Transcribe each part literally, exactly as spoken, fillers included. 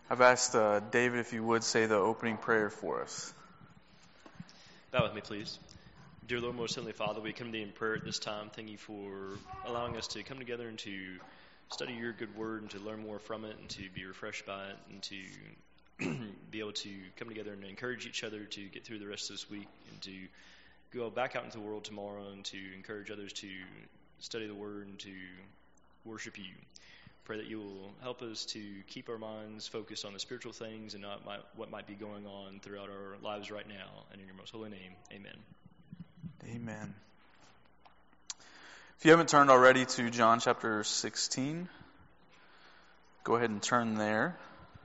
I've asked uh, David if you would say the opening prayer for us. Bow with me, please. Dear Lord, most heavenly Father, we come to you in prayer at this time. Thank you for allowing us to come together and to study your good word and to learn more from it and to be refreshed by it and to be able to come together and encourage each other to get through the rest of this week and to go back out into the world tomorrow and to encourage others to study the word and to worship you. Pray that you will help us to keep our minds focused on the spiritual things and not my, what might be going on throughout our lives right now. And in your most holy name, amen. Amen. If you haven't turned already to John chapter sixteen, go ahead and turn there.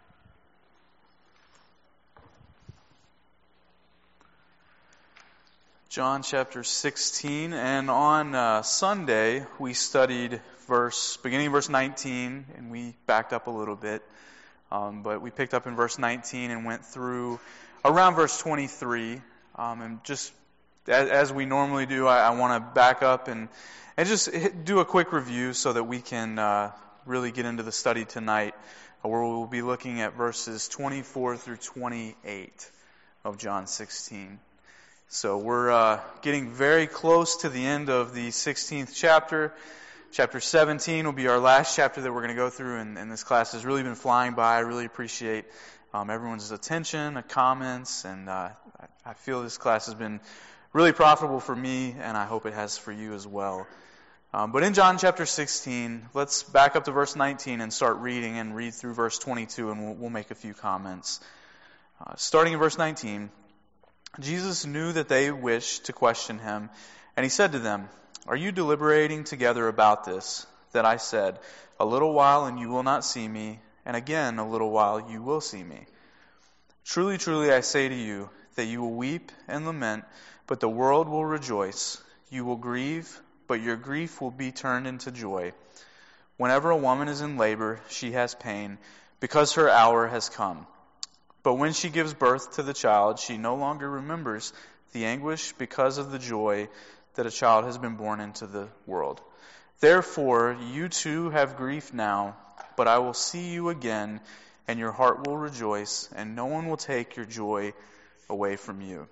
John chapter sixteen, and on uh, Sunday we studied verse beginning of verse nineteen, and we backed up a little bit, um, but we picked up in verse nineteen and went through around verse twenty-three, um, and just as, as we normally do, I, I want to back up and and just hit, do a quick review so that we can uh, really get into the study tonight, where we'll be looking at verses twenty-four through twenty-eight of John sixteen. So we're uh, getting very close to the end of the sixteenth chapter. Chapter seventeen will be our last chapter that we're going to go through, and, and this class has really been flying by. I really appreciate um, everyone's attention, uh, comments, and uh, I, I feel this class has been really profitable for me, and I hope it has for you as well. Um, but in John chapter sixteen, let's back up to verse nineteen and start reading and read through verse twenty-two, and we'll, we'll make a few comments. Uh, starting in verse nineteen, Jesus knew that they wished to question him, and he said to them, "Are you deliberating together about this, that I said, 'A little while and you will not see me, and again a little while you will see me'? Truly, truly, I say to you, that you will weep and lament, but the world will rejoice. You will grieve, but your grief will be turned into joy. Whenever a woman is in labor, she has pain, because her hour has come. But when she gives birth to the child, she no longer remembers the anguish because of the joy that a child has been born into the world. Therefore, you too have grief now, but I will see you again, and your heart will rejoice, and no one will take your joy away from you."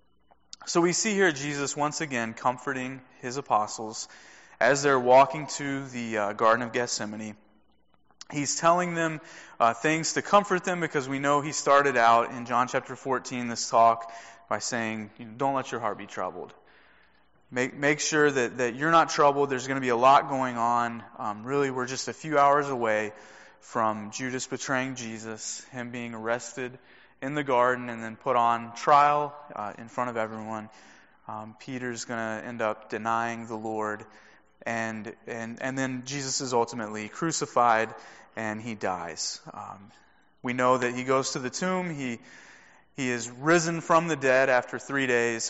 So we see here Jesus once again comforting his apostles as they're walking to the uh, Garden of Gethsemane. He's telling them uh, things to comfort them, because we know he started out in John chapter fourteen this talk by saying, don't let your heart be troubled. Make make sure that, that you're not troubled. There's going to be a lot going on. Um, really, we're just a few hours away from Judas betraying Jesus, him being arrested in the garden and then put on trial uh, in front of everyone. Um, Peter's going to end up denying the Lord. And and and then Jesus is ultimately crucified and he dies. Um, we know that he goes to the tomb. He he is risen from the dead after three days.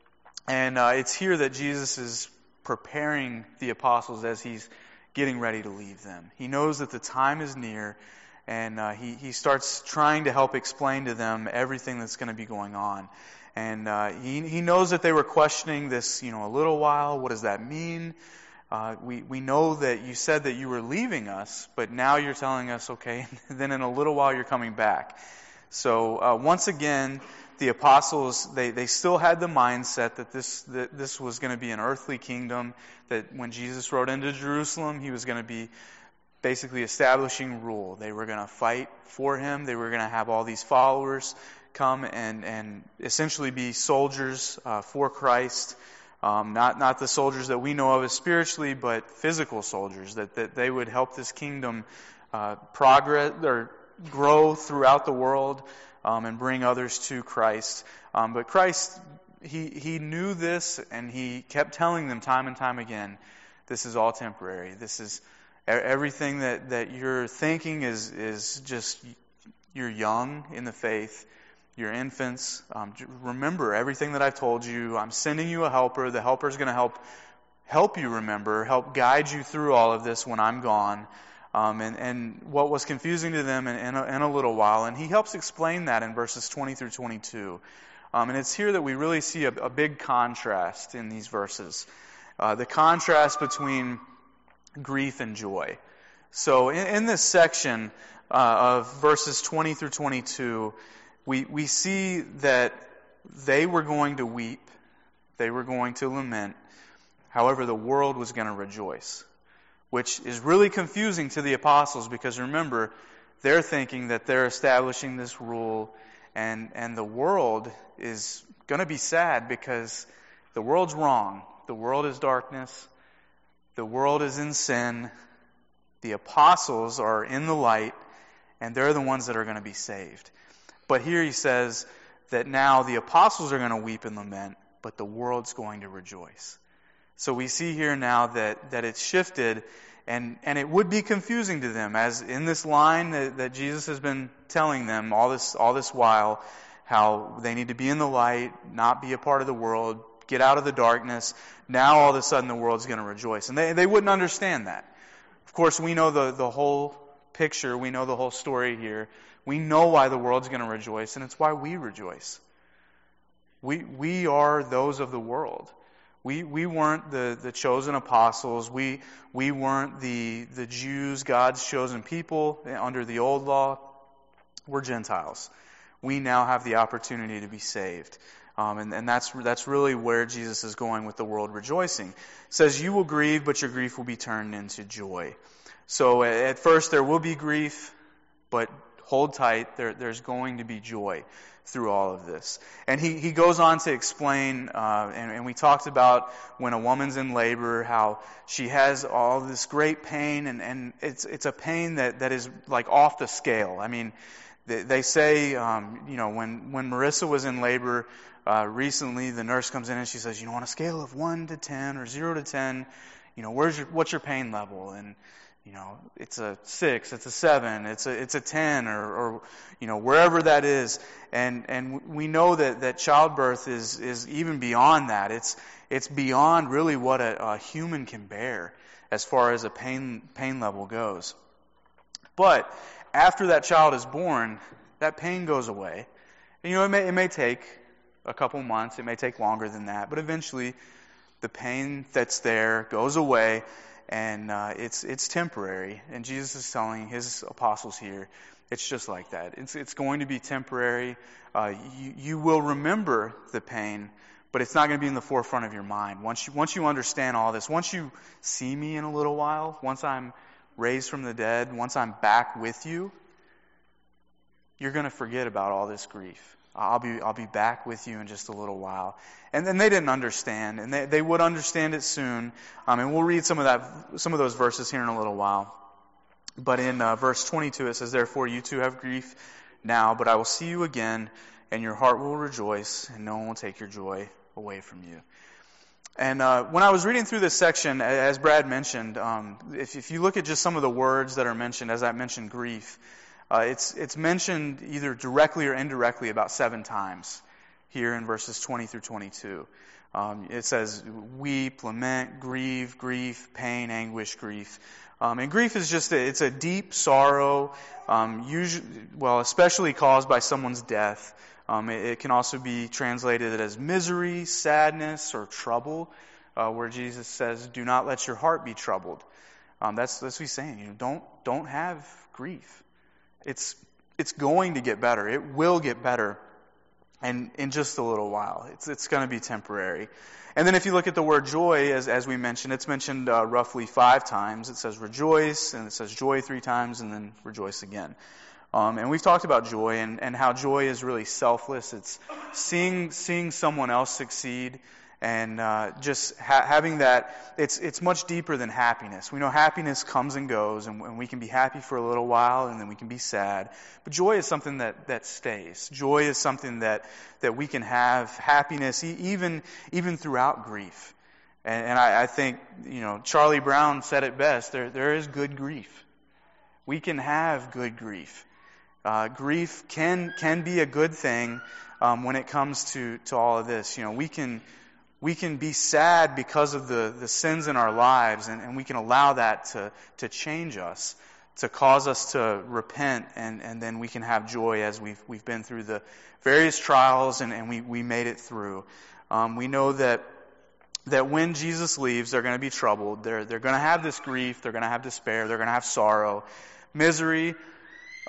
And uh, it's here that Jesus is preparing the apostles as he's getting ready to leave them. He knows that the time is near, and uh, he, he starts trying to help explain to them everything that's going to be going on. And uh, he, he knows that they were questioning this, you know, a little while. What does that mean? Uh, we, we know that you said that you were leaving us, but now you're telling us, okay, then in a little while you're coming back. So uh, once again, the apostles, they, they still had the mindset that this that this was going to be an earthly kingdom, that when Jesus rode into Jerusalem, he was going to be basically establishing rule. They were going to fight for him. They were going to have all these followers come and, and essentially be soldiers uh, for Christ. Um, not not the soldiers that we know of as spiritually, but physical soldiers, that, that they would help this kingdom uh, progress or grow throughout the world um, and bring others to Christ. Um, but Christ, he he knew this, and he kept telling them time and time again, this is all temporary. This is everything that, that you're thinking is is just, you're young in the faith. You're infants. Um, remember everything that I've told you. I'm sending you a helper. The helper is going to help help you remember, help guide you through all of this when I'm gone. Um, and, and what was confusing to them in, in, a, in a little while. And he helps explain that in verses twenty through twenty-two. Um, and it's here that we really see a, a big contrast in these verses. Uh, the contrast between grief and joy. So in, in this section, uh, of verses twenty through twenty-two, we, we see that they were going to weep, they were going to lament, however the world was going to rejoice, which is really confusing to the apostles because remember, they're thinking that they're establishing this rule and, and the world is going to be sad because the world's wrong. The world is darkness. The world is in sin. The apostles are in the light, and they're the ones that are going to be saved. But here he says that now the apostles are going to weep and lament, but the world's going to rejoice. So we see here now that, that it's shifted, and, and it would be confusing to them, as in this line that, that Jesus has been telling them all this all this while, how they need to be in the light, not be a part of the world, get out of the darkness. Now all of a sudden the world's going to rejoice. And they, they wouldn't understand that. Of course, we know the, the whole picture. We know the whole story here. We know why the world's going to rejoice, and it's why we rejoice. We we are those of the world. We we weren't the, the chosen apostles. We we weren't the the Jews, God's chosen people under the old law. We're Gentiles. We now have the opportunity to be saved. Um, and, and that's that's really where Jesus is going with the world rejoicing. It says, you will grieve, but your grief will be turned into joy. So at first there will be grief, but hold tight, there, there's going to be joy through all of this. And he, he goes on to explain, uh, and, and we talked about when a woman's in labor, how she has all this great pain, and, and it's it's a pain that, that is like off the scale. I mean, they, they say, um, you know, when, when Marissa was in labor, Uh, recently, the nurse comes in and she says, you know, on a scale of one to ten or zero to ten, you know, where's your, what's your pain level? And, you know, it's a six, it's a seven, it's a, it's a ten, or, or, you know, wherever that is. And, and we know that, that childbirth is, is even beyond that. It's, it's beyond really what a, a human can bear as far as a pain, pain level goes. But after that child is born, that pain goes away. And, you know, it may, it may take a couple months, it may take longer than that, but eventually the pain that's there goes away, and uh, it's it's temporary. And Jesus is telling his apostles here, it's just like that. It's it's going to be temporary. Uh, you you will remember the pain, but it's not going to be in the forefront of your mind. Once you once you understand all this, once you see me in a little while, once I'm raised from the dead, once I'm back with you, you're going to forget about all this grief. I'll be I'll be back with you in just a little while. And then they didn't understand, and they, they would understand it soon. Um, and we'll read some of that some of those verses here in a little while. But in uh, verse twenty-two it says, therefore you too have grief now, but I will see you again, and your heart will rejoice, and no one will take your joy away from you. And uh, when I was reading through this section, as Brad mentioned, um, if, if you look at just some of the words that are mentioned, as I mentioned, grief, Uh, it's it's mentioned either directly or indirectly about seven times here in verses twenty through twenty-two. Um, it says weep, lament, grieve, grief, pain, anguish, grief. Um, and grief is just a, it's a deep sorrow, um, usually, well, especially caused by someone's death. Um, it, it can also be translated as misery, sadness, or trouble, uh, where Jesus says, "Do not let your heart be troubled." Um, that's that's what he's saying. You know, don't don't have grief. It's it's going to get better. It will get better, and in just a little while. It's it's going to be temporary. And then if you look at the word joy, as as we mentioned, it's mentioned uh, roughly five times. It says rejoice, and it says joy three times, and then rejoice again. Um, and we've talked about joy and, and how joy is really selfless. It's seeing seeing someone else succeed. And uh, just ha- having that, it's it's much deeper than happiness. We know happiness comes and goes, and, and we can be happy for a little while, and then we can be sad. But joy is something that, that stays. Joy is something that, that we can have happiness e- even even throughout grief. And, and I, I think, you know, Charlie Brown said it best. There there is good grief. We can have good grief. Uh, grief can can be a good thing um, when it comes to, to all of this. You know, we can. We can be sad because of the, the sins in our lives, and, and we can allow that to, to change us, to cause us to repent, and, and then we can have joy as we've we've been through the various trials, and, and we, we made it through. Um, we know that that when Jesus leaves, they're going to be troubled. They're they're going to have this grief. They're going to have despair. They're going to have sorrow, misery.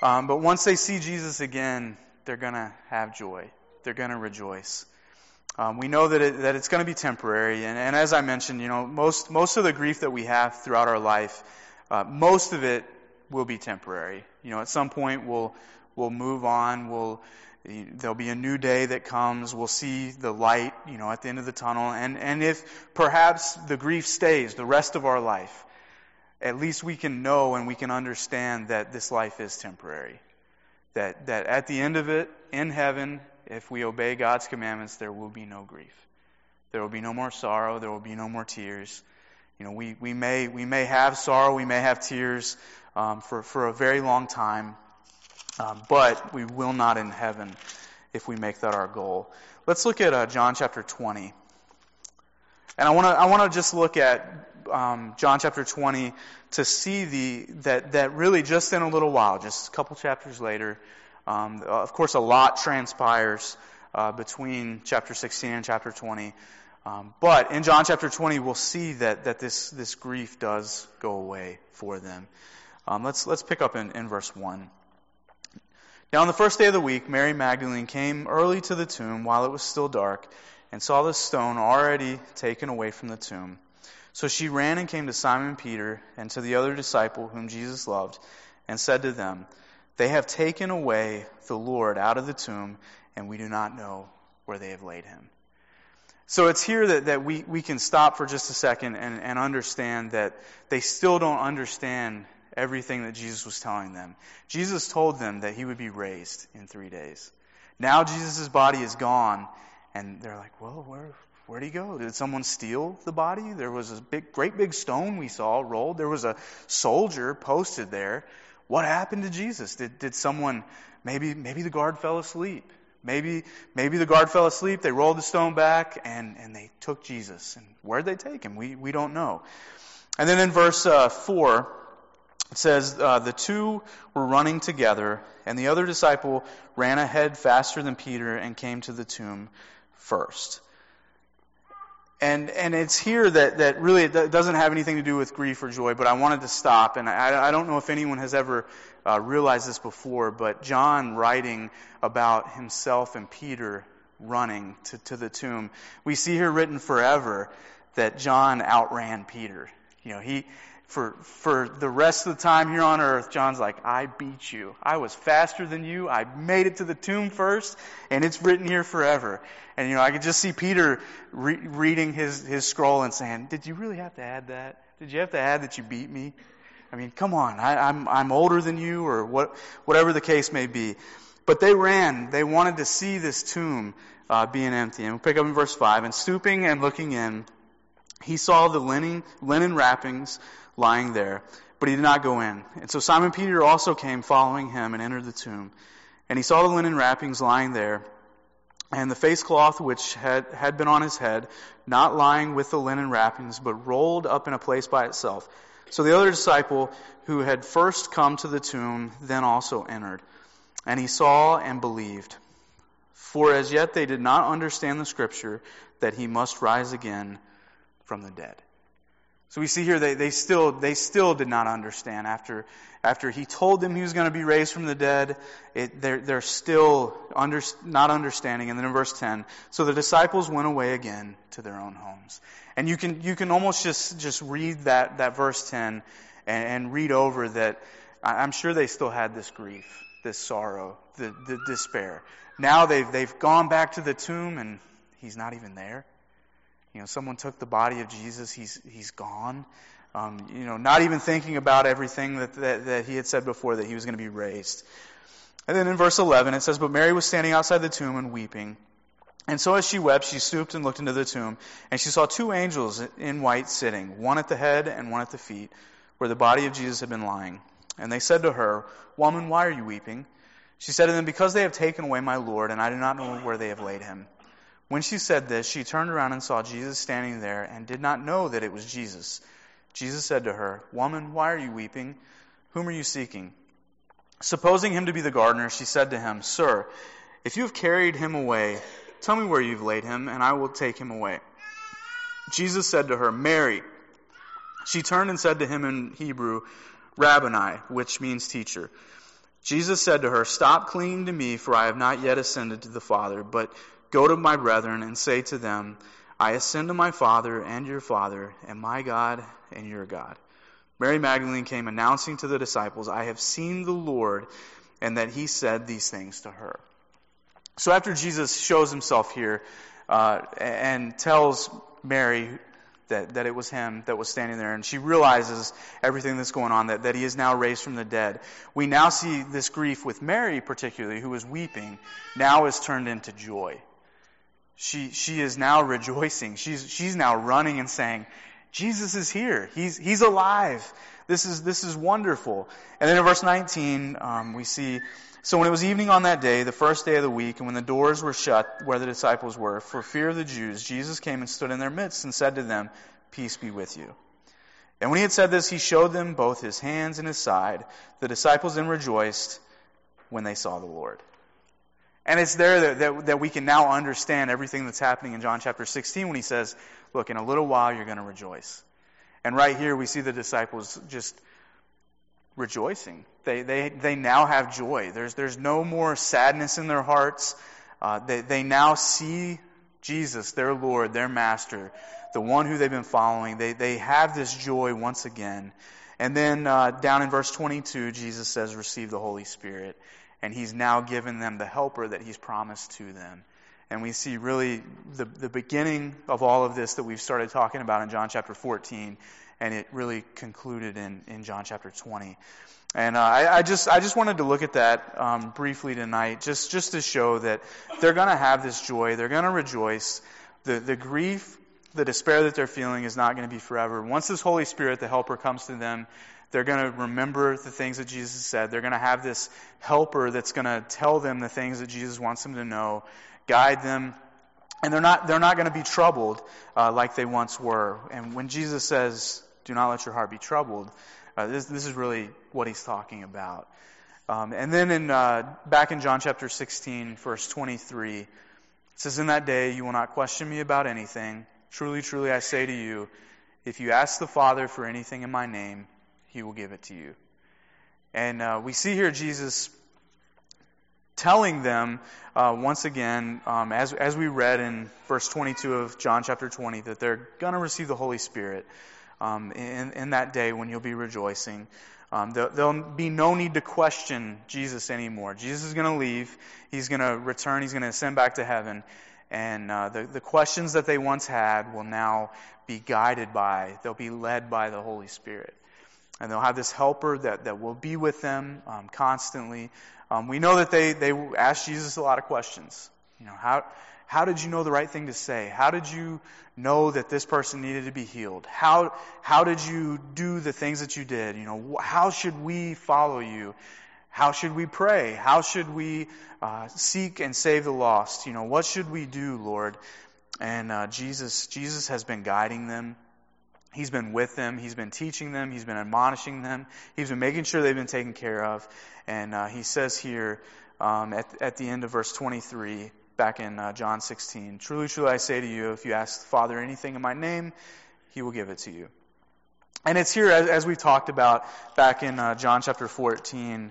Um, but once they see Jesus again, they're going to have joy. They're going to rejoice. Um, we know that it, that it's going to be temporary, and, and as I mentioned, you know, most most of the grief that we have throughout our life, uh, most of it will be temporary. You know, at some point we'll we'll move on. We'll there'll be a new day that comes. We'll see the light, you know, at the end of the tunnel, and and if perhaps the grief stays the rest of our life, at least we can know and we can understand that this life is temporary. That that at the end of it, in heaven, if we obey God's commandments, there will be no grief. There will be no more sorrow. There will be no more tears. You know, we, we may we may have sorrow, we may have tears um, for for a very long time, um, but we will not in heaven if we make that our goal. Let's look at uh, John chapter twenty, and I want to I want to just look at um, John chapter twenty to see the that that really just in a little while, just a couple chapters later. Um, of course, a lot transpires uh, between chapter sixteen and chapter twenty. Um, but in John chapter twenty, we'll see that, that this, this grief does go away for them. Um, let's let's pick up in, in verse one. Now on the first day of the week, Mary Magdalene came early to the tomb while it was still dark and saw the stone already taken away from the tomb. So she ran and came to Simon Peter and to the other disciple whom Jesus loved and said to them, "They have taken away the Lord out of the tomb, and we do not know where they have laid him." So it's here that, that we, we can stop for just a second and, and understand that they still don't understand everything that Jesus was telling them. Jesus told them that he would be raised in three days. Now Jesus' body is gone, and they're like, well, where where'd he go? Did someone steal the body? There was a big, great big stone we saw rolled. There was a soldier posted there. What happened to Jesus? Did did someone, maybe maybe the guard fell asleep. Maybe maybe the guard fell asleep, they rolled the stone back, and, and they took Jesus. And where'd they take him? We we don't know. And then in verse uh, four, it says, uh, the two were running together, and the other disciple ran ahead faster than Peter and came to the tomb first. And and it's here that, that really it doesn't have anything to do with grief or joy, but I wanted to stop. And I, I don't know if anyone has ever uh, realized this before, but John writing about himself and Peter running to, to the tomb, we see here written forever that John outran Peter. You know, he for for the rest of the time here on earth, John's like, I beat you. I was faster than you. I made it to the tomb first, and it's written here forever. And, you know, I could just see Peter re- reading his, his scroll and saying, did you really have to add that? Did you have to add that you beat me? I mean, come on, I, I'm I'm older than you, or what, whatever the case may be. But they ran. They wanted to see this tomb uh, being empty. And we'll pick up in verse five. And stooping and looking in, he saw the linen, linen wrappings lying there, but he did not go in. And so Simon Peter also came following him and entered the tomb. And he saw the linen wrappings lying there, and the face cloth which had, had been on his head, not lying with the linen wrappings, but rolled up in a place by itself. So the other disciple who had first come to the tomb then also entered. And he saw and believed. For as yet they did not understand the scripture that he must rise again from the dead. So we see here they, they still they still did not understand after after he told them he was going to be raised from the dead. It, they're they're still under, not understanding. And then in verse ten, so the disciples went away again to their own homes. And you can you can almost just just read that that verse ten and, and read over that. I'm sure they still had this grief, this sorrow, the, the despair. Now they've they've gone back to the tomb and he's not even there. You know, someone took the body of Jesus. He's he's gone. Um, you know, not even thinking about everything that, that that he had said before that he was going to be raised. And then in verse eleven it says, "But Mary was standing outside the tomb and weeping. And so as she wept, she stooped and looked into the tomb, and she saw two angels in white sitting, one at the head and one at the feet, where the body of Jesus had been lying. And they said to her, 'Woman, why are you weeping?' She said to them, 'Because they have taken away my Lord, and I do not know where they have laid him.' When she said this, she turned around and saw Jesus standing there, and did not know that it was Jesus. Jesus said to her, 'Woman, why are you weeping? Whom are you seeking?' Supposing him to be the gardener, she said to him, 'Sir, if you have carried him away, tell me where you've laid him, and I will take him away.' Jesus said to her, 'Mary.' She turned and said to him in Hebrew, 'Rabboni,' which means teacher. Jesus said to her, "Stop clinging to me, for I have not yet ascended to the Father, but go to my brethren and say to them, I ascend to my Father and your Father, and my God and your God." Mary Magdalene came announcing to the disciples, "I have seen the Lord," and that he said these things to her. So after Jesus shows himself here uh, and tells Mary that, that it was him that was standing there, and she realizes everything that's going on, that, that he is now raised from the dead, we now see this grief with Mary particularly, who was weeping, now is turned into joy. She she is now rejoicing. She's she's now running and saying, "Jesus is here. He's he's alive. This is this is wonderful." And then in verse nineteen, um, we see, "So when it was evening on that day, the first day of the week, and when the doors were shut where the disciples were, for fear of the Jews, Jesus came and stood in their midst and said to them, 'Peace be with you.' And when he had said this, he showed them both his hands and his side. The disciples then rejoiced when they saw the Lord." And it's there that, that, that we can now understand everything that's happening in John chapter sixteen when he says, "Look, in a little while you're going to rejoice." And right here we see the disciples just rejoicing. They they they now have joy. There's there's no more sadness in their hearts. Uh, they they now see Jesus, their Lord, their Master, the one who they've been following. They they have this joy once again. And then uh, down in verse twenty-two, Jesus says, "Receive the Holy Spirit." And he's now given them the helper that he's promised to them. And we see really the, the beginning of all of this that we've started talking about in John chapter fourteen, and it really concluded in, in John chapter twenty. And uh, I, I just I just wanted to look at that um, briefly tonight, just, just to show that they're going to have this joy, they're going to rejoice. The, the grief, the despair that they're feeling is not going to be forever. Once this Holy Spirit, the helper, comes to them, they're going to remember the things that Jesus said. They're going to have this helper that's going to tell them the things that Jesus wants them to know, guide them, and they're not they're not going to be troubled uh, like they once were. And when Jesus says, "Do not let your heart be troubled," uh, this this is really what he's talking about. Um, and then in uh, back in John chapter sixteen, verse twenty-three, it says, "In that day you will not question me about anything. Truly, truly, I say to you, if you ask the Father for anything in my name, he will give it to you." And uh, we see here Jesus telling them uh, once again, um, as as we read in verse twenty-two of John chapter twenty, that they're going to receive the Holy Spirit um, in, in that day when you'll be rejoicing. Um, there, there'll be no need to question Jesus anymore. Jesus is going to leave. He's going to return. He's going to ascend back to heaven. And uh, the, the questions that they once had will now be guided by, they'll be led by the Holy Spirit. And they'll have this helper that, that will be with them um, constantly. Um, we know that they, they asked Jesus a lot of questions. You know, how how did you know the right thing to say? How did you know that this person needed to be healed? How how did you do the things that you did? You know, how should we follow you? How should we pray? How should we uh, seek and save the lost? You know, what should we do, Lord? And uh, Jesus Jesus has been guiding them. He's been with them. He's been teaching them. He's been admonishing them. He's been making sure they've been taken care of. And uh, he says here um, at, at the end of verse twenty-three, back in uh, John sixteen, "Truly, truly, I say to you, if you ask the Father anything in my name, he will give it to you." And it's here, as, as we talked about back in uh, John chapter fourteen,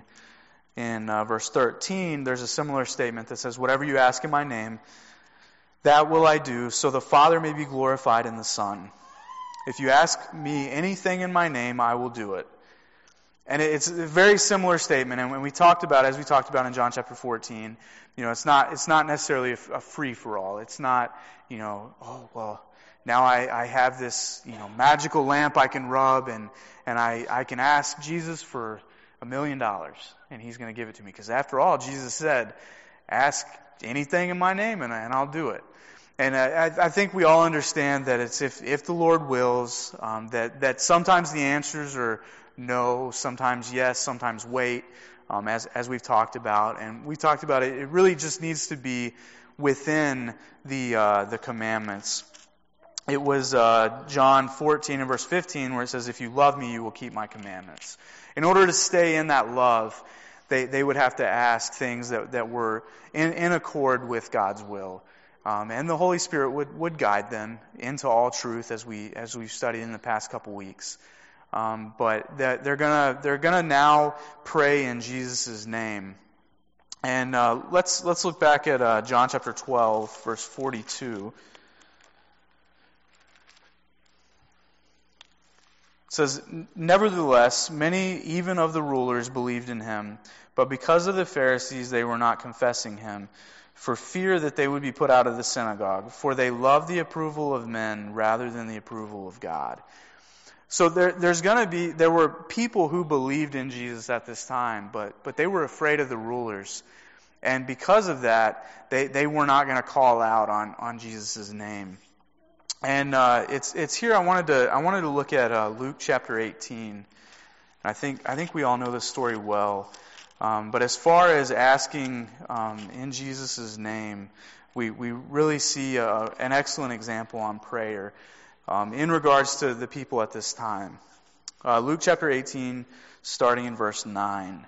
in uh, verse thirteen, there's a similar statement that says, "Whatever you ask in my name, that will I do, so the Father may be glorified in the Son. If you ask me anything in my name, I will do it." And it's a very similar statement. And when we talked about, as we talked about in John chapter fourteen, you know, it's not it's not necessarily a, a free for all. It's not, you know, oh well, now I, I have this, you know, magical lamp I can rub, and and I I can ask Jesus for a million dollars, and he's going to give it to me. Because after all, Jesus said, "Ask anything in my name, and and I'll do it." And I, I think we all understand that it's if, if the Lord wills, um, that, that sometimes the answers are no, sometimes yes, sometimes wait, um, as, as we've talked about. And we talked about it, it really just needs to be within the, uh, the commandments. It was uh, John fourteen and verse fifteen where it says, "If you love me, you will keep my commandments." In order to stay in that love, they, they would have to ask things that, that were in, in accord with God's will. Um, and the Holy Spirit would, would guide them into all truth, as we as we've studied in the past couple weeks. Um, but that they're gonna they're gonna now pray in Jesus' name. And uh, let's let's look back at uh, John chapter twelve, verse forty-two. It says, "Nevertheless, many even of the rulers believed in him, but because of the Pharisees they were not confessing him, for fear that they would be put out of the synagogue. For they loved the approval of men rather than the approval of God." So there, there's going to be, there were people who believed in Jesus at this time, but but they were afraid of the rulers. And because of that, they, they were not going to call out on, on Jesus' name. And uh, it's it's here I wanted to I wanted to look at uh, Luke chapter eighteen. I think I think we all know this story well. Um, but as far as asking um, in Jesus' name, we we really see a, an excellent example on prayer um, in regards to the people at this time. Uh, Luke chapter eighteen, starting in verse nine.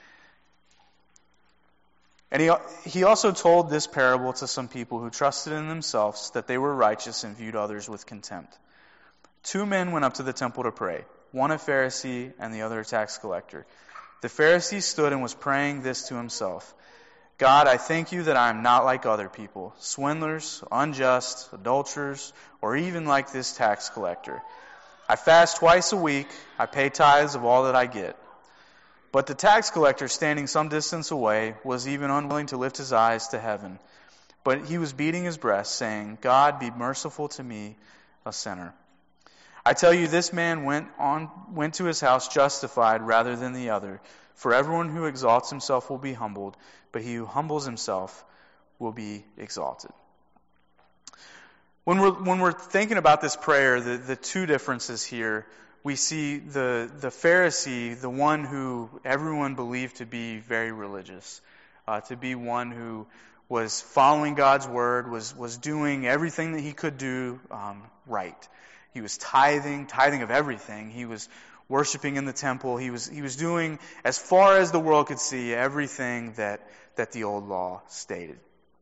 And he he also told this parable to some people who trusted in themselves that they were righteous and viewed others with contempt. Two men went up to the temple to pray, one a Pharisee and the other a tax collector. The Pharisee stood and was praying this to himself: "God, I thank you that I am not like other people, swindlers, unjust, adulterers, or even like this tax collector. I fast twice a week, I pay tithes of all that I get." But the tax collector, standing some distance away, was even unwilling to lift his eyes to heaven, but he was beating his breast, saying, "God, be merciful to me, a sinner." I tell you, this man went on went to his house justified rather than the other. For everyone who exalts himself will be humbled, but he who humbles himself will be exalted. When we're when we're thinking about this prayer, the, the two differences here, we see the the Pharisee, the one who everyone believed to be very religious, uh, to be one who was following God's word, was was doing everything that he could do um, right. He was tithing, tithing of everything. He was worshiping in the temple. He was he was doing, as far as the world could see, everything that that the old law stated.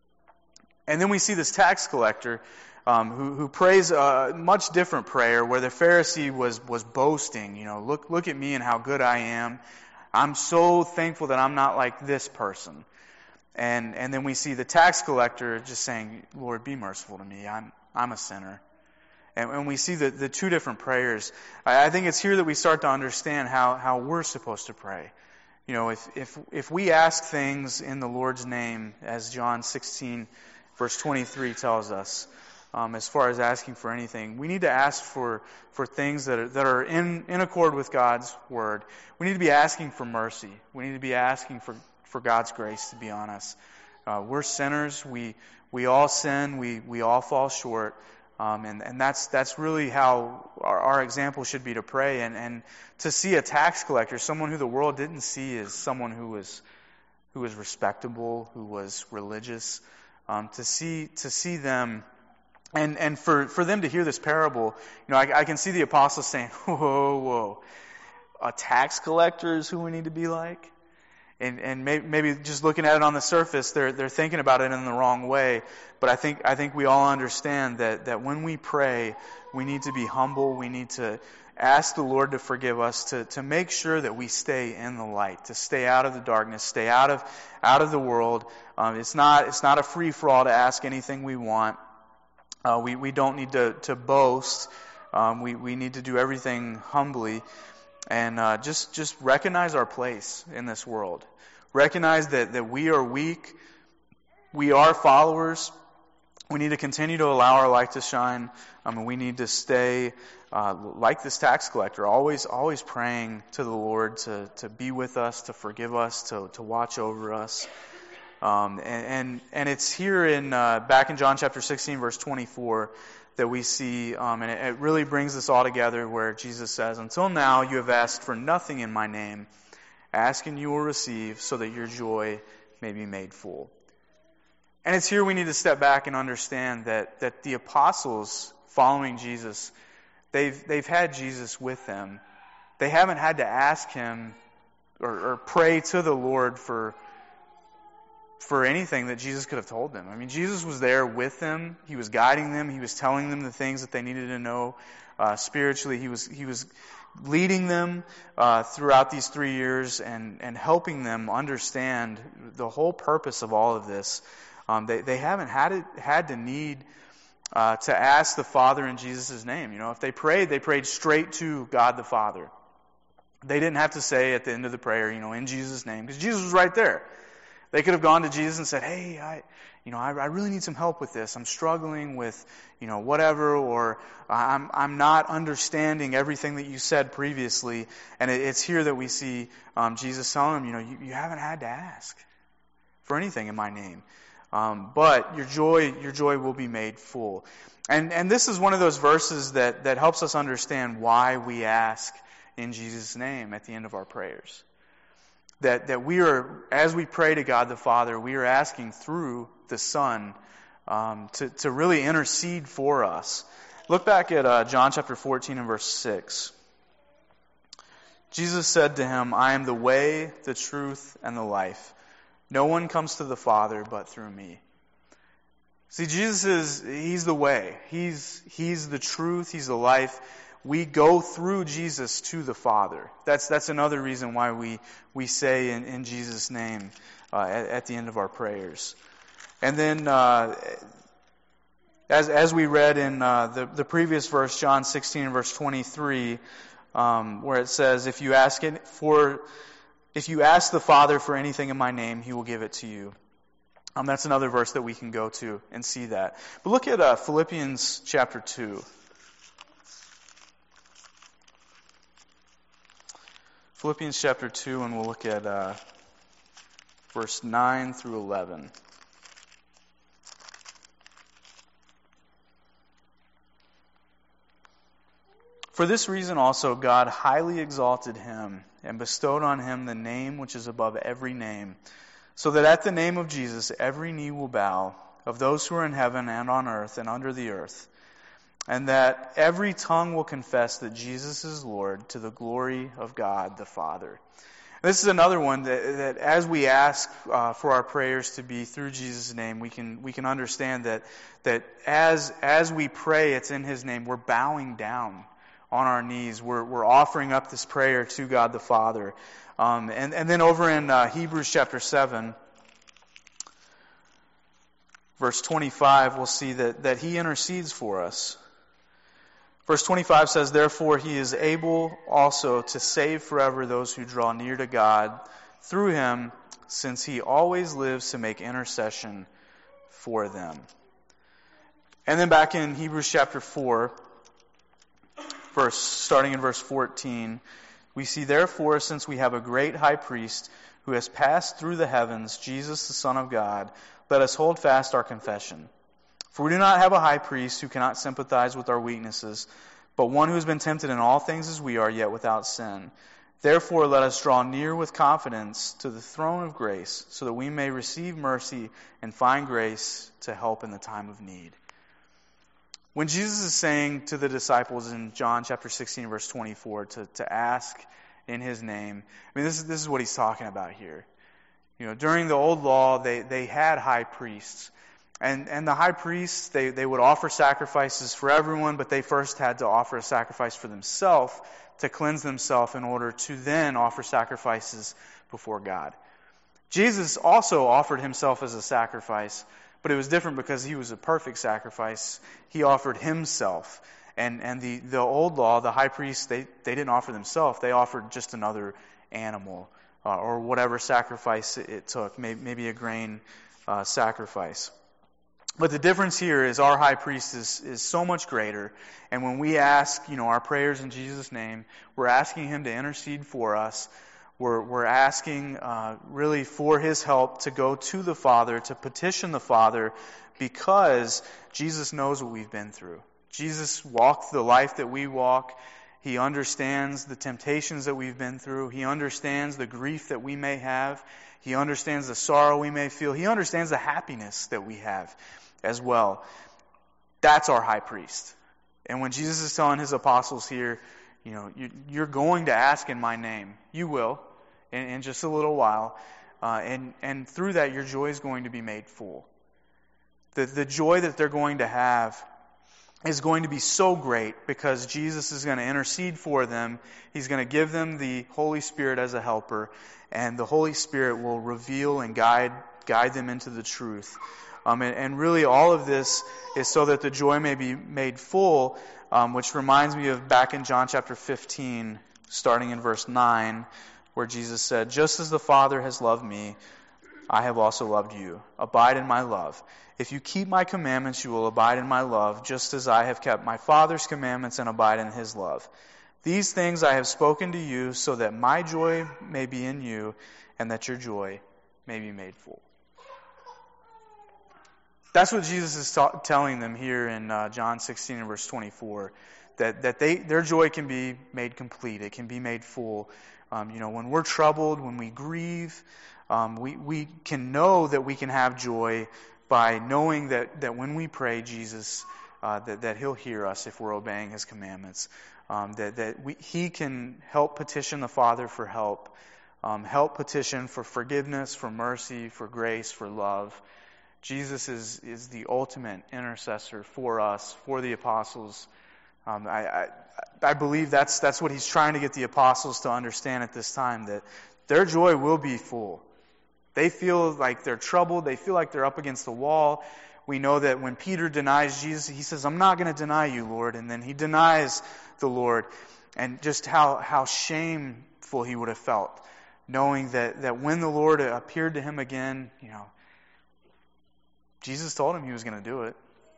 And then we see this tax collector um, who who prays a much different prayer, where the Pharisee was was boasting. You know, look look at me and how good I am. I'm so thankful that I'm not like this person. And and then we see the tax collector just saying, "Lord, be merciful to me. I'm I'm a sinner." And, and we see the, the two different prayers. I, I think it's here that we start to understand how, how we're supposed to pray. You know, if if if we ask things in the Lord's name, as John sixteen, verse twenty-three tells us, um, as far as asking for anything, we need to ask for, for things that are that are in, in accord with God's word. We need to be asking for mercy. We need to be asking for, for God's grace to be on us. Uh, we're sinners. We we all sin. We we all fall short. Um, and, and that's that's really how our, our example should be to pray. And, and to see a tax collector, someone who the world didn't see as someone who was who was respectable, who was religious, um, to see to see them, and, and for, for them to hear this parable, you know, I, I can see the apostles saying, "Whoa, whoa, a tax collector is who we need to be like." And and maybe, maybe just looking at it on the surface, they're they're thinking about it in the wrong way. But I think I think we all understand that, that when we pray, we need to be humble. We need to ask the Lord to forgive us, to, to make sure that we stay in the light, to stay out of the darkness, stay out of out of the world. Um, it's not it's not a free for all to ask anything we want. Uh, we we don't need to to boast. Um, we we need to do everything humbly. And uh, just just recognize our place in this world. Recognize that, that we are weak. We are followers. We need to continue to allow our light to shine. I mean, we need to stay uh, like this tax collector, always always praying to the Lord to, to be with us, to forgive us, to, to watch over us. Um, and, and and it's here in uh, back in John chapter sixteen, verse twenty-four, that we see, um, and it, it really brings this all together, where Jesus says, "Until now you have asked for nothing in my name. Ask and you will receive, so that your joy may be made full." And it's here we need to step back and understand that that the apostles following Jesus, they've they've had Jesus with them. They haven't had to ask him or, or pray to the Lord for for anything that Jesus could have told them. I mean, Jesus was there with them. He was guiding them. He was telling them the things that they needed to know uh, spiritually. He was he was leading them uh, throughout these three years and, and helping them understand the whole purpose of all of this. Um, they they haven't had it had to need uh, to ask the Father in Jesus' name. You know, if they prayed, they prayed straight to God the Father. They didn't have to say at the end of the prayer, you know, in Jesus' name, because Jesus was right there. They could have gone to Jesus and said, hey, I, you know, I, I really need some help with this. I'm struggling with, you know, whatever, or I'm I'm not understanding everything that you said previously. And it, it's here that we see um, Jesus telling them, you know, you, you haven't had to ask for anything in my name, um, but your joy your joy will be made full. And and this is one of those verses that that helps us understand why we ask in Jesus' name at the end of our prayers. That that we are, as we pray to God the Father, we are asking through the Son um, to, to really intercede for us. Look back at uh, John chapter fourteen and verse six. Jesus said to him, I am the way, the truth, and the life. No one comes to the Father but through me. See, Jesus is, He's the way. He's, he's the truth. He's the life. We go through Jesus to the Father. That's that's another reason why we we say in, in Jesus' name uh, at, at the end of our prayers. And then, uh, as as we read in uh, the the previous verse, John sixteen and verse twenty-three, um, where it says, "If you ask it for, if you ask the Father for anything in my name, He will give it to you." Um, that's another verse that we can go to and see that. But look at uh, Philippians chapter two. Philippians chapter two, and we'll look at uh, verse nine through eleven. For this reason also God highly exalted him and bestowed on him the name which is above every name, so that at the name of Jesus every knee will bow, of those who are in heaven and on earth and under the earth, and that every tongue will confess that Jesus is Lord, to the glory of God the Father. This is another one that, that as we ask uh, for our prayers to be through Jesus' name, we can we can understand that that as as we pray, it's in His name. We're bowing down on our knees. We're we're offering up this prayer to God the Father. Um, and and then over in uh, Hebrews chapter seven. Verse twenty-five, we'll see that, that He intercedes for us. Verse twenty-five says, therefore He is able also to save forever those who draw near to God through Him, since He always lives to make intercession for them. And then back in Hebrews chapter four, verse starting in verse fourteen, we see, therefore, since we have a great high priest who has passed through the heavens, Jesus the Son of God, let us hold fast our confession. For we do not have a high priest who cannot sympathize with our weaknesses, but one who has been tempted in all things as we are, yet without sin. Therefore let us draw near with confidence to the throne of grace, so that we may receive mercy and find grace to help in the time of need. When Jesus is saying to the disciples in John chapter sixteen, verse twenty-four, to, to ask in His name, I mean, this is, this is what He's talking about here. You know, during the old law, they, they had high priests. And and the high priests, they, they would offer sacrifices for everyone, but they first had to offer a sacrifice for themselves to cleanse themselves in order to then offer sacrifices before God. Jesus also offered Himself as a sacrifice, but it was different because He was a perfect sacrifice. He offered Himself. And and the, the old law, the high priests, they, they didn't offer themselves. They offered just another animal uh, or whatever sacrifice it, it took, maybe, maybe a grain uh, sacrifice. But the difference here is our high priest is, is so much greater. And when we ask, you know, our prayers in Jesus' name, we're asking Him to intercede for us. We're, we're asking uh, really for His help to go to the Father, to petition the Father, because Jesus knows what we've been through. Jesus walked the life that we walk. He understands the temptations that we've been through. He understands the grief that we may have. He understands the sorrow we may feel. He understands the happiness that we have as well. That's our high priest. And when Jesus is telling His apostles here, you know, you're going to ask in my name. You will, in, in just a little while. uh, and, and through that your joy is going to be made full. The, the joy that they're going to have is going to be so great because Jesus is going to intercede for them. He's going to give them the Holy Spirit as a helper, and the Holy Spirit will reveal and guide guide them into the truth. Um, and, and really all of this is so that the joy may be made full, um, which reminds me of back in John chapter fifteen, starting in verse nine, where Jesus said, "Just as the Father has loved me, I have also loved you. Abide in my love. If you keep my commandments, you will abide in my love, just as I have kept my Father's commandments and abide in his love. These things I have spoken to you, so that my joy may be in you, and that your joy may be made full." That's what Jesus is ta- telling them here in uh, John sixteen and verse twenty-four, that that they their joy can be made complete. It can be made full. Um, you know, when we're troubled, when we grieve, um, we we can know that we can have joy by knowing that, that when we pray, Jesus, uh, that that He'll hear us if we're obeying His commandments. Um, that that we, He can help petition the Father for help, um, help petition for forgiveness, for mercy, for grace, for love. Jesus is, is the ultimate intercessor for us, for the apostles. Um, I, I I believe that's that's what he's trying to get the apostles to understand at this time, that their joy will be full. They feel like they're troubled. They feel like they're up against the wall. We know that when Peter denies Jesus, he says, "I'm not going to deny you, Lord." And then he denies the Lord. And just how, how shameful he would have felt, knowing that, that when the Lord appeared to him again, you know, Jesus told him he was going to do it.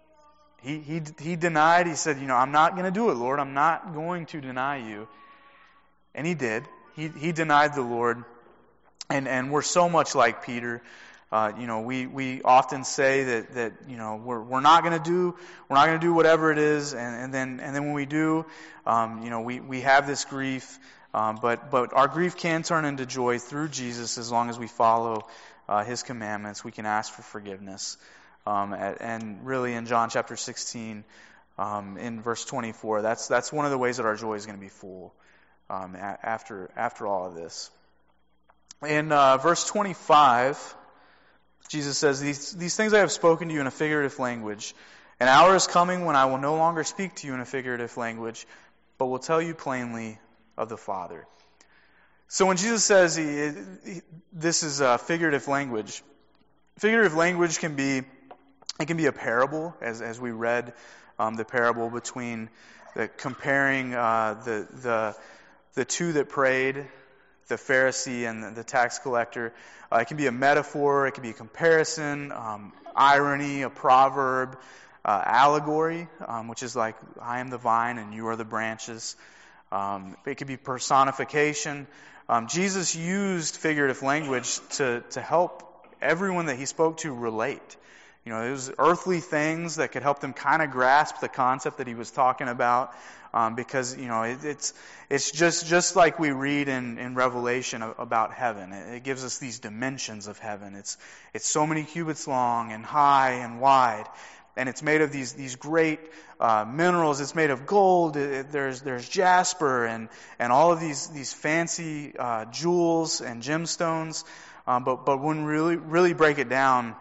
He he he denied. He said, you know, "I'm not going to do it, Lord. I'm not going to deny you." And he did. He he denied the Lord. And and we're so much like Peter. Uh, you know, we, we often say that, that you know we're we're not going to do we're not going to do whatever it is, and, and then and then when we do, um, you know, we, we have this grief. Um, but but our grief can turn into joy through Jesus as long as we follow uh, His commandments. We can ask for forgiveness. Um, and really in John chapter sixteen, um, in verse twenty-four, that's that's one of the ways that our joy is going to be full um, after after all of this. In uh, verse twenty-five, Jesus says, these, these things I have spoken to you in a figurative language. An hour is coming when I will no longer speak to you in a figurative language, but will tell you plainly of the Father. So when Jesus says he, he, this is a figurative language, figurative language can be, it can be a parable, as as we read um, the parable between the comparing uh, the the the two that prayed, the Pharisee and the, the tax collector. Uh, it can be a metaphor, it can be a comparison, um, irony, a proverb, uh, allegory, um, which is like, "I am the vine and you are the branches." Um, it could be personification. Um, Jesus used figurative language to, to help everyone that he spoke to relate. You know, it was earthly things that could help them kind of grasp the concept that he was talking about. Um, because, you know, it, it's it's just just like we read in, in Revelation about heaven. It, it gives us these dimensions of heaven. It's it's so many cubits long and high and wide. And it's made of these these great uh, minerals. It's made of gold. It, it, there's there's jasper and, and all of these these fancy uh, jewels and gemstones. Um, but but when we really really break it down,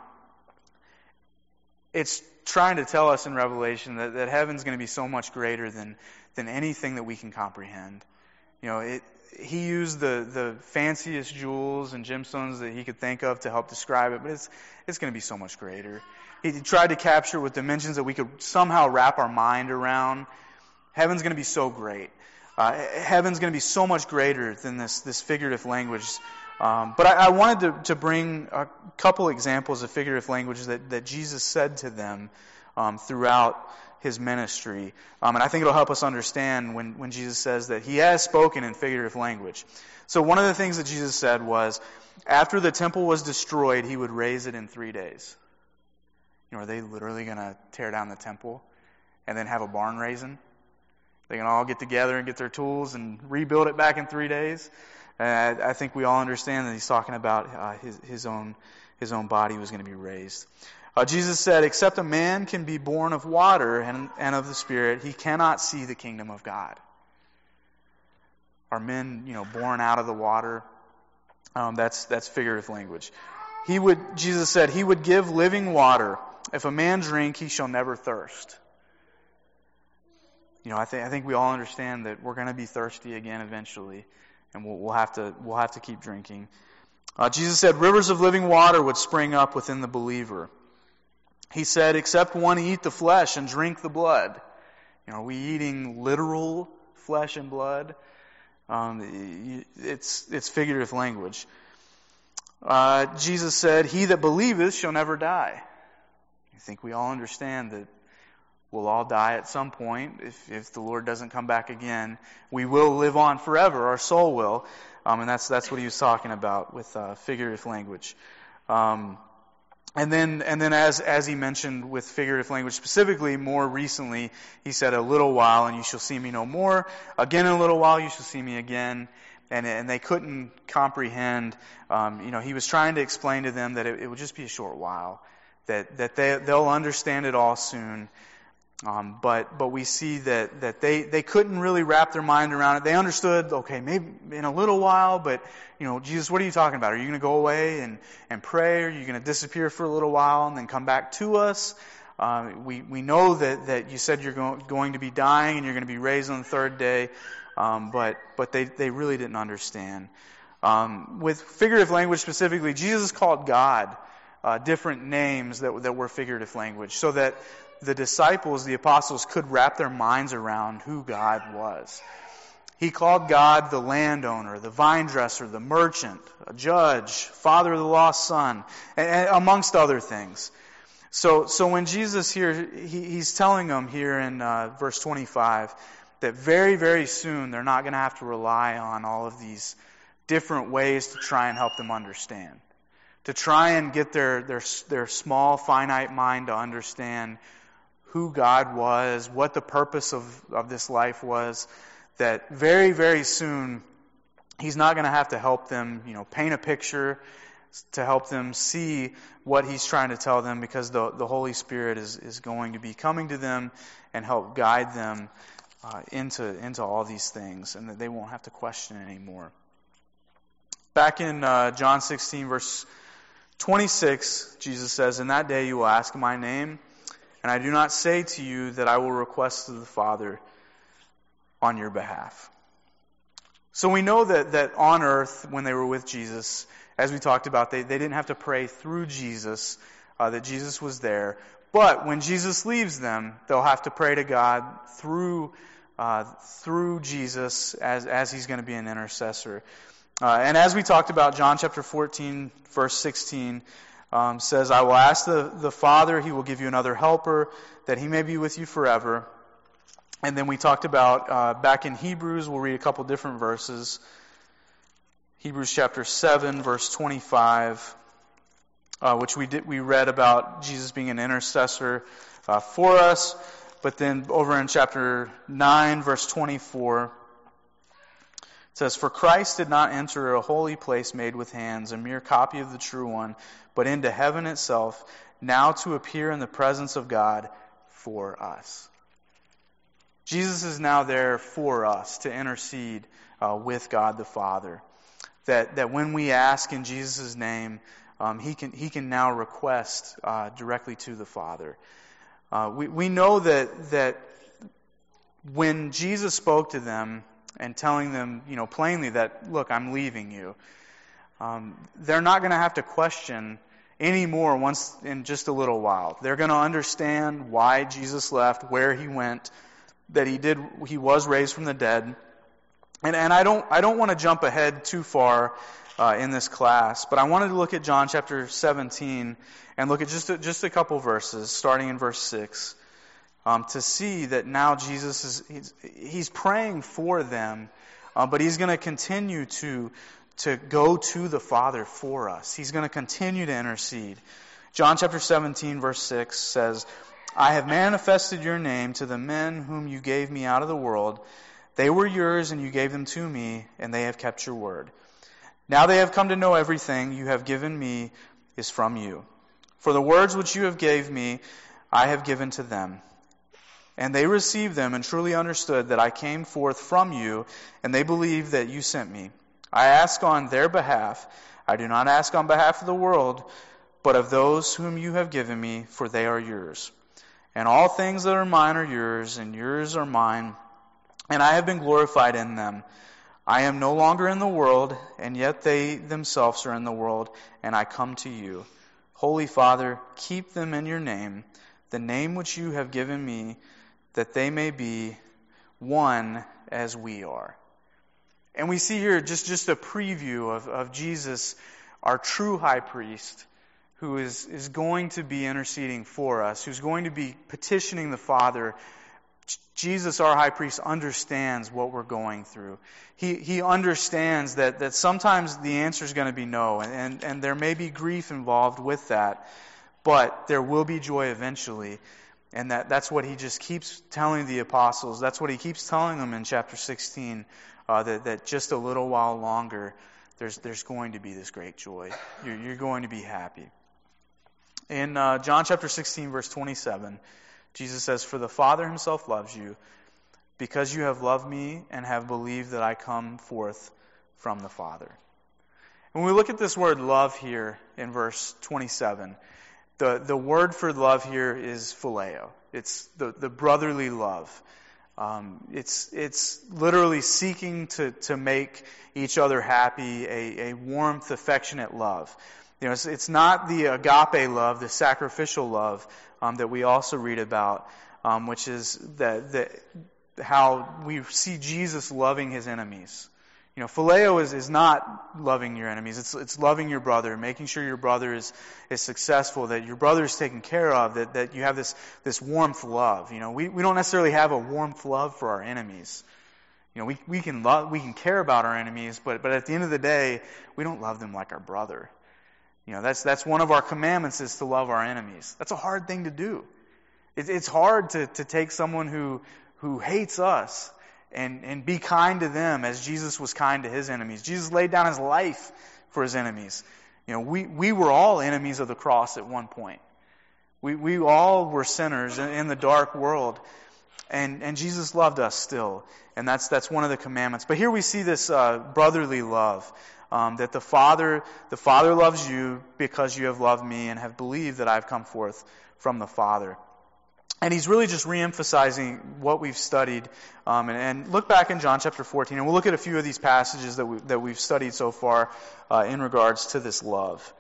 it's trying to tell us in Revelation that, that heaven's going to be so much greater than than anything that we can comprehend. You know, it. He used the, the fanciest jewels and gemstones that he could think of to help describe it, but it's it's going to be so much greater. He tried to capture with dimensions that we could somehow wrap our mind around. Heaven's going to be so great. Uh, heaven's going to be so much greater than this this figurative language. Um, but I, I wanted to, to bring a couple examples of figurative language that, that Jesus said to them um, throughout his ministry. Um, and I think it'll help us understand when, when Jesus says that he has spoken in figurative language. So one of the things that Jesus said was, after the temple was destroyed, he would raise it in three days. You know, are they literally going to tear down the temple and then have a barn raising? They can all get together and get their tools and rebuild it back in three days? Uh, I think we all understand that he's talking about uh, his, his own his own body was going to be raised. Uh, Jesus said, "Except a man can be born of water and, and of the Spirit, he cannot see the kingdom of God." Are men, you know, born out of the water? Um, that's that's figurative language. He would, Jesus said, he would give living water. If a man drink, he shall never thirst. You know, I think I think we all understand that we're going to be thirsty again eventually, and we'll, we'll have to we'll have to keep drinking. Uh, Jesus said, rivers of living water would spring up within the believer. He said, except one eat the flesh and drink the blood. You know, are we eating literal flesh and blood? Um, it's it's figurative language. Uh, Jesus said, he that believeth shall never die. I think we all understand that we'll all die at some point. If, if the Lord doesn't come back again, we will live on forever. Our soul will. Um, and that's that's what he was talking about with uh, figurative language. Um, and then and then as as he mentioned with figurative language specifically, more recently, he said, a little while and you shall see me no more. Again in a little while you shall see me again. And and they couldn't comprehend. Um, you know, he was trying to explain to them that it, it would just be a short while, that that they they'll understand it all soon. Um, but but we see that that they they couldn't really wrap their mind around it. They understood, okay, maybe in a little while, but you know, Jesus, what are you talking about? Are you going to go away and and pray? Are you going to disappear for a little while and then come back to us? Uh, we we know that that you said you're go, going to be dying and you're going to be raised on the third day. Um, but but they, they really didn't understand. Um, with figurative language specifically, Jesus called God uh, different names that that were figurative language, so that the disciples, the apostles, could wrap their minds around who God was. He called God the landowner, the vine dresser, the merchant, a judge, father of the lost son, and, and amongst other things. So so when Jesus here, he, he's telling them here in uh, verse twenty-five. That very, very soon they're not going to have to rely on all of these different ways to try and help them understand. To try and get their, their, their small, finite mind to understand who God was, what the purpose of, of this life was. That very, very soon He's not going to have to help them, you know, paint a picture to help them see what He's trying to tell them, because the, the Holy Spirit is, is going to be coming to them and help guide them Uh, into into all these things, and that they won't have to question it anymore. Back in uh, John sixteen, verse twenty-six, Jesus says, "In that day you will ask in my name, and I do not say to you that I will request to the Father on your behalf." So we know that, that on earth, when they were with Jesus, as we talked about, they, they didn't have to pray through Jesus, uh, that Jesus was there. But when Jesus leaves them, they'll have to pray to God through uh, through Jesus as as He's going to be an intercessor. Uh, and as we talked about, John chapter fourteen, verse sixteen um, says, "I will ask the, the Father, He will give you another helper, that He may be with you forever." And then we talked about, uh, back in Hebrews, we'll read a couple different verses. Hebrews chapter seven, verse twenty-five. Uh, which we did, we read about Jesus being an intercessor uh, for us. But then over in chapter nine, verse twenty-four, it says, "For Christ did not enter a holy place made with hands, a mere copy of the true one, but into heaven itself, now to appear in the presence of God for us." Jesus is now there for us to intercede uh, with God the Father. That that when we ask in Jesus' name, Um, he can he can now request uh, directly to the Father. Uh, we we know that that when Jesus spoke to them and telling them, you know, plainly that, look, I'm leaving you, um, they're not going to have to question anymore once in just a little while. They're going to understand why Jesus left, where He went, that He did He was raised from the dead. And and I don't I don't want to jump ahead too far Uh, in this class, but I wanted to look at John chapter seventeen and look at just a, just a couple verses, starting in verse six, um, to see that now Jesus is he's, he's praying for them, uh, but He's going to continue to to go to the Father for us. He's going to continue to intercede. John chapter seventeen, verse six says, "I have manifested your name to the men whom you gave me out of the world. They were yours, and you gave them to me, and they have kept your word. Now they have come to know everything you have given me is from you. For the words which you have gave me, I have given to them. And they received them and truly understood that I came forth from you, and they believe that you sent me. I ask on their behalf. I do not ask on behalf of the world, but of those whom you have given me, for they are yours. And all things that are mine are yours, and yours are mine, and I have been glorified in them. I am no longer in the world, and yet they themselves are in the world, and I come to you. Holy Father, keep them in your name, the name which you have given me, that they may be one as we are. And we see here just, just a preview of, of Jesus, our true high priest, who is, is going to be interceding for us, who's going to be petitioning the Father. Jesus, our high priest, understands what we're going through. He he understands that, that sometimes the answer is going to be no, and, and, and there may be grief involved with that, but there will be joy eventually. And that, that's what he just keeps telling the apostles. That's what he keeps telling them in chapter sixteen, uh, that, that just a little while longer, there's there's going to be this great joy. You're, you're going to be happy. In uh, John chapter sixteen, verse twenty-seven, Jesus says, "For the Father himself loves you, because you have loved me and have believed that I come forth from the Father." When we look at this word love here in verse twenty-seven, the, the word for love here is phileo. It's the, the brotherly love. Um, it's it's literally seeking to, to make each other happy, a, a warmth, affectionate love. You know, it's, it's not the agape love, the sacrificial love um, that we also read about, um, which is that the, how we see Jesus loving his enemies. You know, phileo is, is not loving your enemies. It's it's loving your brother, making sure your brother is, is successful, that your brother is taken care of, that, that you have this, this warmth love. You know, we, we don't necessarily have a warmth love for our enemies. You know, we we can love, we can care about our enemies, but but at the end of the day, we don't love them like our brother. You know, that's that's one of our commandments, is to love our enemies. That's a hard thing to do. It, it's hard to, to take someone who who hates us and, and be kind to them as Jesus was kind to his enemies. Jesus laid down his life for his enemies. You know, we, we were all enemies of the cross at one point. We we all were sinners in, in the dark world. And and Jesus loved us still. And that's that's one of the commandments. But here we see this uh, brotherly love. Um, that the Father, the Father loves you because you have loved me and have believed that I've come forth from the Father. And he's really just reemphasizing what we've studied. Um, and, and look back in John chapter fourteen, and we'll look at a few of these passages that, we, that we've studied so far uh, in regards to this love.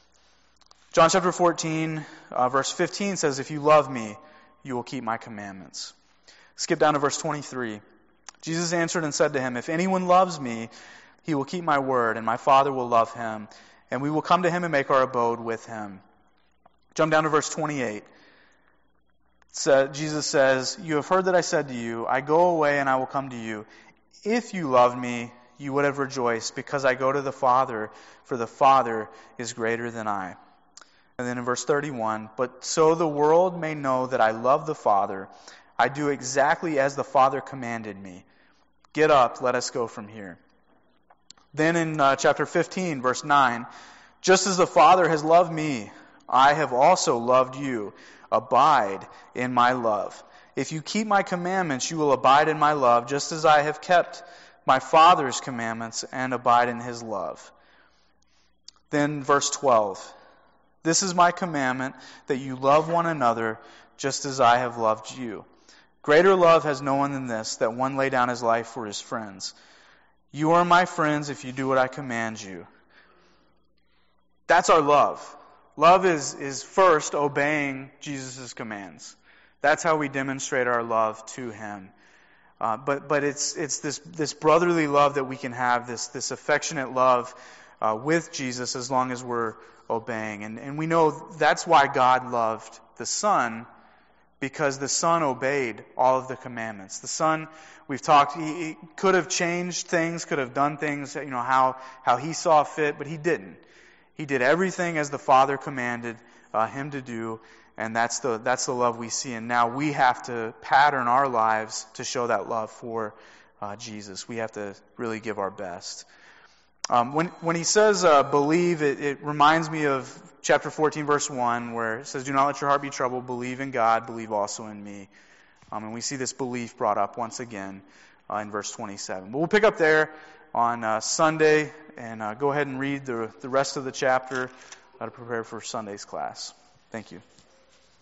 John chapter fourteen, uh, verse fifteen says, "If you love me, you will keep my commandments." Skip down to verse twenty-three. Jesus answered and said to him, "If anyone loves me, he will keep my word, and my Father will love him, and we will come to him and make our abode with him." Jump down to verse twenty-eight. So Jesus says, "You have heard that I said to you, I go away and I will come to you. If you loved me, you would have rejoiced, because I go to the Father, for the Father is greater than I." And then in verse thirty-one, "But so the world may know that I love the Father, I do exactly as the Father commanded me. Get up, let us go from here." Then in uh, chapter fifteen, verse nine, "Just as the Father has loved me, I have also loved you. Abide in my love. If you keep my commandments, you will abide in my love, just as I have kept my Father's commandments and abide in his love." Then verse twelve, "This is my commandment, that you love one another, just as I have loved you. Greater love has no one than this, that one lay down his life for his friends. You are my friends if you do what I command you." That's our love. Love is, is first obeying Jesus' commands. That's how we demonstrate our love to him. Uh, but but it's it's this this brotherly love that we can have, this this affectionate love uh, with Jesus, as long as we're obeying. And and we know that's why God loved the Son, because the Son obeyed all of the commandments. The Son, we've talked, he, he could have changed things, could have done things, you know, how how he saw fit, but he didn't. He did everything as the Father commanded uh, him to do, and that's the that's the love we see. And now we have to pattern our lives to show that love for uh, Jesus. We have to really give our best. Um, when when he says uh, believe, it, it reminds me of chapter fourteen, verse one, where it says, "Do not let your heart be troubled. Believe in God. Believe also in me." Um, and we see this belief brought up once again uh, in verse twenty-seven. But we'll pick up there on uh, Sunday, and uh, go ahead and read the, the rest of the chapter uh, to prepare for Sunday's class. Thank you.